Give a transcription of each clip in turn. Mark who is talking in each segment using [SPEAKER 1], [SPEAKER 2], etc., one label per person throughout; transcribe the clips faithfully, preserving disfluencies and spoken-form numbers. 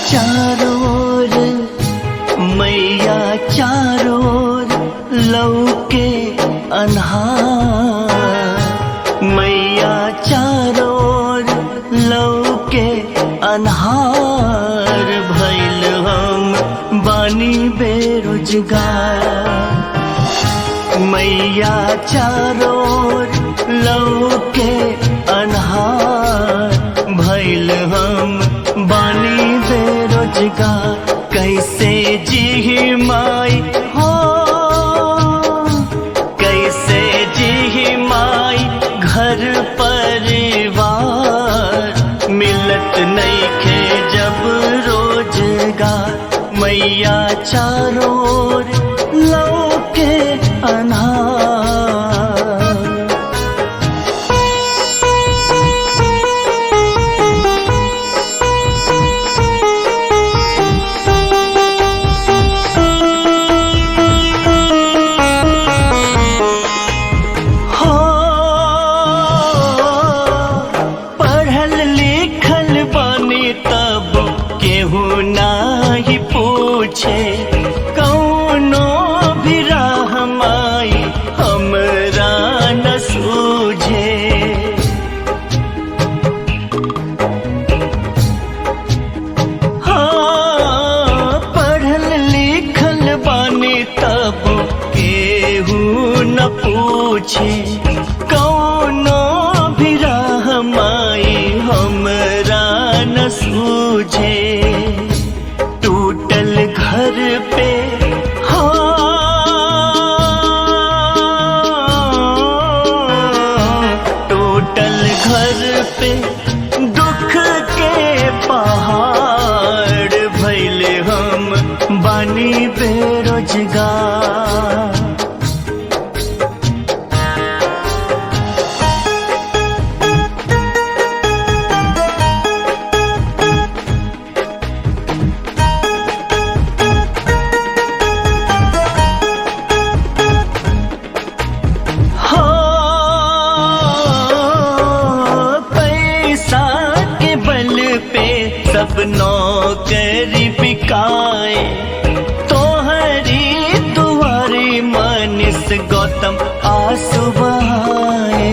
[SPEAKER 1] चारों ओर, मैया चारों ओर लौके अन्हार, मैया चारों ओर लौके अन्हार, भइल हम बानी बेरोजगार। मैया चारों ओर लौके अन्हार, भइल हम बानी बेरोजगार। कैसे जी माई हो, कैसे जी माई घर परिवार, मिलत नइखे जब रोजगार। मैया चारों ओर लौके अन्हार। कौनो भी राह माई हमरा न सूझे, हाँ पढ़ल लिखल बानी तब केहू न पूछे। कौनो भी राह माई हमरा न सूझे, टूटल घर पे हाँ, टूटल घर पे दुख के पहाड़, भइले हम बानी बेरोजगार। सब नौकरी बिकाए, तोहरी दुआरी मनीष गौतम आंसू बहाए।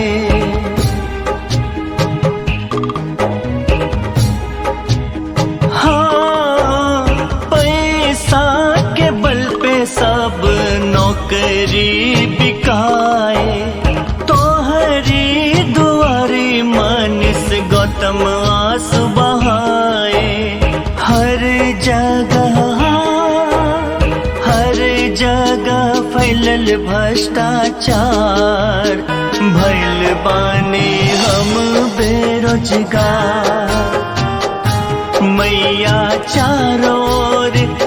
[SPEAKER 1] हाँ पैसा के बल पे सब नौकरी बिकाए, तोहरी दुआरी मनीष गौतम आंसू बहाए। हर जगह हर जगह फैलल भ्रष्टाचार, भइल बानी हम बेरोजगार। मैया चारों ओर